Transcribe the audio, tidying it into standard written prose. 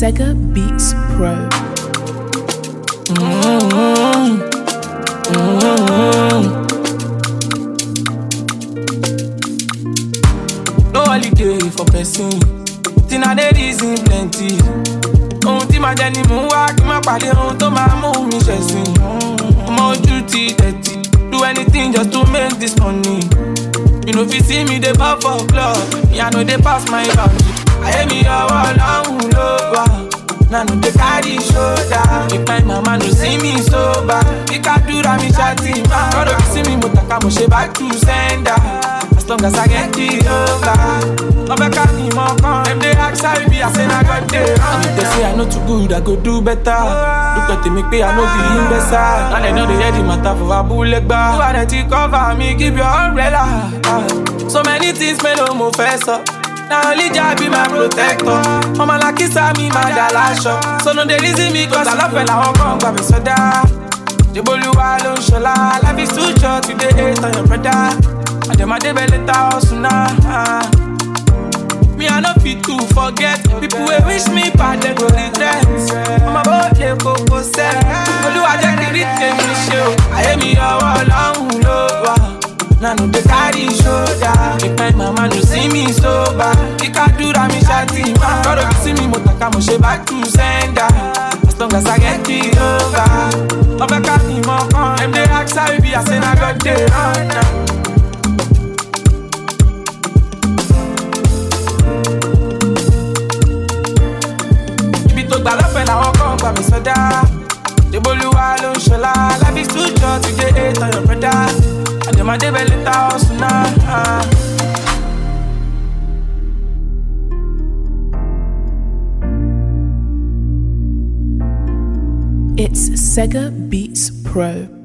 Sega Beats Pro. No holiday for person. Tina dey reason plenty. Ohun tí màá jẹ ni mò ń wá kí má pàdé ohun tó máa mú mi ṣẹ̀sìn. Ọmọ ojú ti tẹ̀tì. Do anything just to make this money. You know if you see me dey pop for club, me I know dey pass my boundary. Ayé mi ọwọ́ Ọlọ́run ló wà. Now no dey carry shoulder. If my mama no see me sober, kíkàdúrà mi ṣáàtì máa. Lọ́dọ̀ bí sí mi mo tàka mo ṣe back to sender. As long as I get it over. Ọbẹ̀ ká ní mọ̀ kan. Dem dey ask how e be, I say na God dey run. And if they say I no too good, I go do better. Look at me pé I no be imbecile. Now they know they hear the matter for Abulegba. Who are they to cover me, keep your umbrella. So many things mélòó mo fẹ́ sọ. Now only Jah be my protector. Mama like kiss me, my dalasho. So no they reason me cause I love when I walk on by me soda. Jeboluwa lo shola. Life is too short, you dey hate on your brother. And them a dey beleta osuna. Me I no fit to forget. People wey wish me bad, they go regret. Mama boy dey koko set. Oluwa jẹ́ kí rí tèmi ṣe o. Ayé mi ọwọ́ Ọlọ́run ló wà. Now no dey carry shoulder. If my mama no see me sober, kíkàdúrà mi ṣáàtì máa. Lọ́dọ̀ bí sí mi mo tàka mo ṣe back to sender. As long as I get it over. Ọbẹ̀ ká ní mọ̀ kan. Dem dey ask how e be, I say na God dey run now. Ibi tó gbà lọ́fẹ̀ẹ́ làwọn kan gbà mí sọ́dá. Jeboluwa ló ń ṣọlá. Life is too short, you dey hate on your brother. And them a dey beleta osuna. It's Sega Beats Pro.